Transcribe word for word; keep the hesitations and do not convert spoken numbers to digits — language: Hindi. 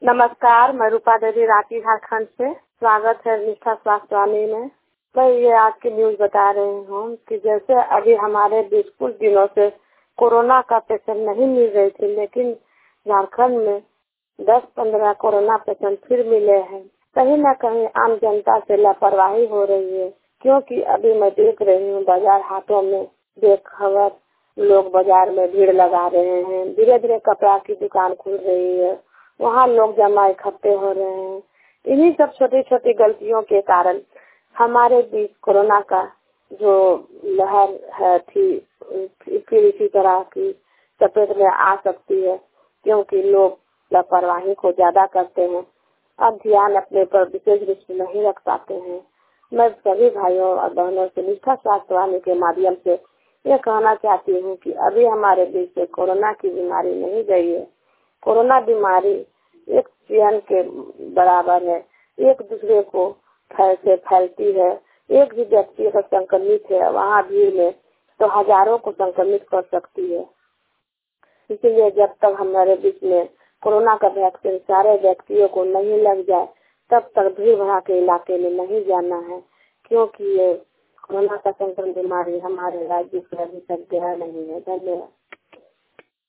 नमस्कार, मैं रूपा देवी रांची झारखंड से। स्वागत है निष्ठा स्वास्थ्य वाणी में। मैं ये आज की न्यूज बता रही हूँ कि जैसे अभी हमारे बीच कुछ दिनों से कोरोना का पेशेंट नहीं मिल रही थी, लेकिन झारखंड में दस पंद्रह कोरोना पेशेंट फिर मिले हैं। कहीं न कहीं आम जनता से लापरवाही हो रही है, क्योंकि अभी मैं देख रही हूँ बाजार हाटों में बेखबर लोग बाजार में भीड़ लगा रहे हैं। धीरे धीरे कपड़ा की दुकान खुल रही है, वहाँ लोग जमा इकट्ठे हो रहे हैं। इन्हीं सब छोटी छोटी गलतियों के कारण हमारे बीच कोरोना का जो लहर है थी फिर इसी तरह की चपेट में आ सकती है, क्योंकि लोग लापरवाही को ज्यादा करते हैं, अब ध्यान अपने पर विशेष रूप से नहीं रख पाते हैं। मैं सभी भाइयों और बहनों से निष्ठा स्वास्थ्य वाणी के माध्यम से ये कहना चाहती हूँ कि अभी हमारे बीच से कोरोना की बीमारी नहीं गई है। कोरोना बीमारी एक चैन के बराबर है, एक दूसरे को फैल से फैलती है। एक भी व्यक्ति अगर संक्रमित है वहाँ भीड़ में तो हजारों को संक्रमित कर सकती है। इसलिए जब तक हमारे बीच में कोरोना का वैक्सीन सारे व्यक्तियों को नहीं लग जाए, तब तक भीड़ भड़ा के इलाके में नहीं जाना है, क्योंकि ये कोरोना का संक्रमण बीमारी हमारे राज्य में अभी तक गया नहीं है। धन्यवाद।